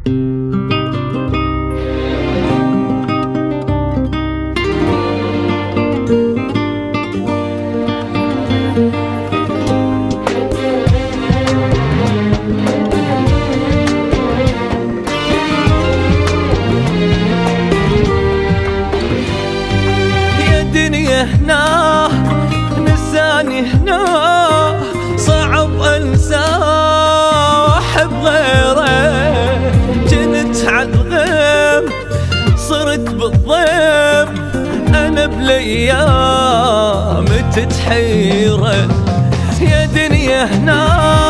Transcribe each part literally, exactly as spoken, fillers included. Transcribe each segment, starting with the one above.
هنا نساني هنا صعب انساه واحب غيره. جنت عالغيم صرت بالضيم انا بالايام تتحيره. يا دنيا هنا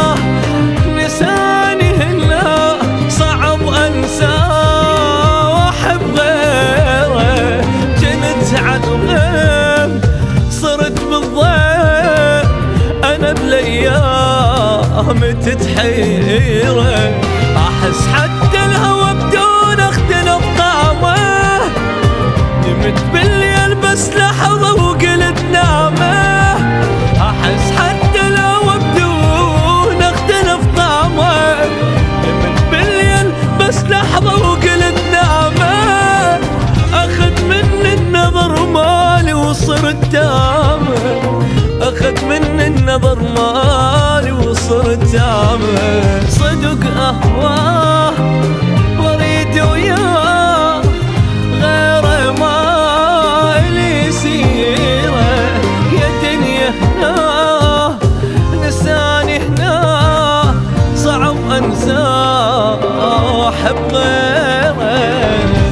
نساني هنا صعب انساه واحب غيره. جنت عالغيم صرت بالضيم انا بالايام تتحيره. احس حتى الهوى بدون اختلف طعمه. نمت بالليل بس لحظه وقلت نامه. احس حتى الهوى بدون اختلف طعمه. نمت بالليل بس لحظه وقلت نامه. اخذ مني النظر مالي وصرت تامه. اخذ مني النظر مالي وصرت تامه. صدق اهواه واريد وياه غيره ما الي سيره. يا دنيا هنا نساني هنا صعب انساه واحب غيره.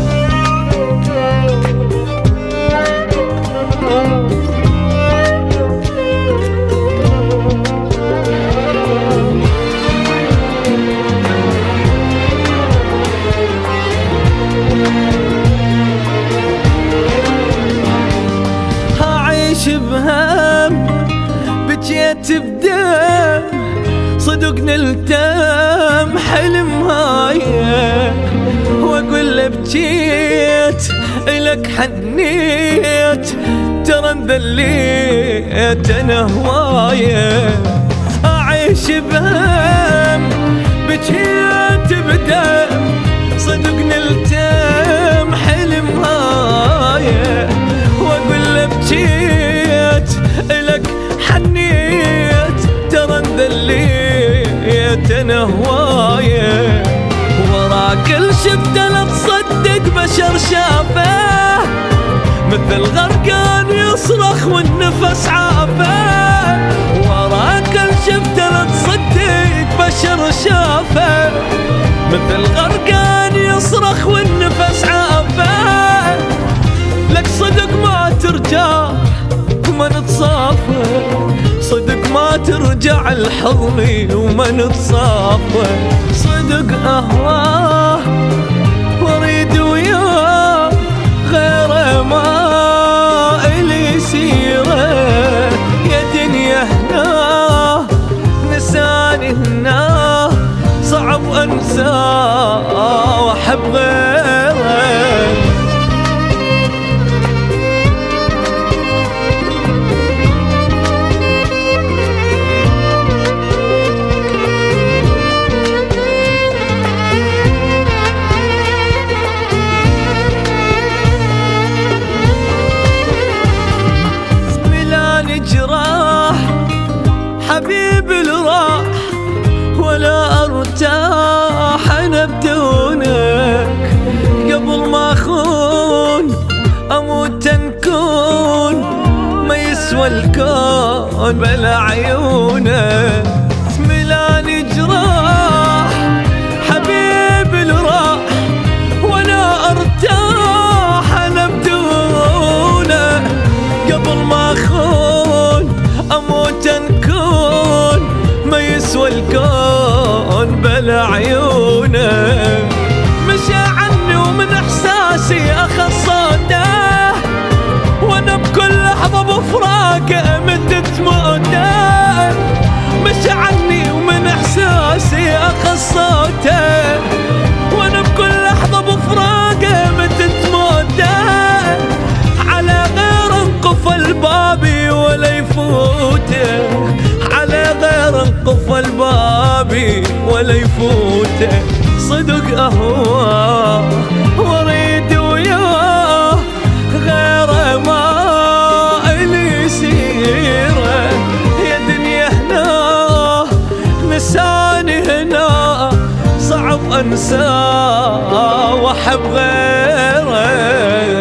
بهم بجيت بدم صدق نلتم حلم هاي. واقول له بجيت الك حنيت ترى انذليت انا هوايه. اعيش بهم بجيت بدم صدق نلتم حلم هاي. واقول له بجيت الك حنيت ترى انذليت انا هوايه. ورا كل شفته لا تصدق بشر شافه. مثل غرقان يصرخ والنفس عافه. ورا كل شفته لا تصدق بشر شافه. مثل غرقان يصرخ والنفس عافه. لك صدق ما ترجع وما نتصافى. صدق ما ترجع الحضن وما نتصافى. صدق اهواه واريد وياه غيره ما الي سيره. يا دنيا هنا نساني هنا صعب انساه واحب غيره. حبيب الراح ولا ارتاح انا بدونك. قبل ما اخون اموت نكون ما يسوى الكون بلا عيونك. ملاني جراح حبيب الراح ولا ارتاح انا بدونك. قبل ما اخون اموت نكون ما يسوى الكون بلا عيونه. مشى عني ومن احساسي اخذ صوته. وانا بكل لحظه بفراقه مدت موته. مشى عني ومن احساسي اخذ صوته. وانا بكل لحظه بفراقه مدت موته. على غير انقفل بابي ولا يفوته. على غير انقفل بابي ولا يفوته. صدق أهواه واريد وياه غيره ما إلي سيره. يا دنيا هنا نساني هنا صعب أنساه وأحب غيره.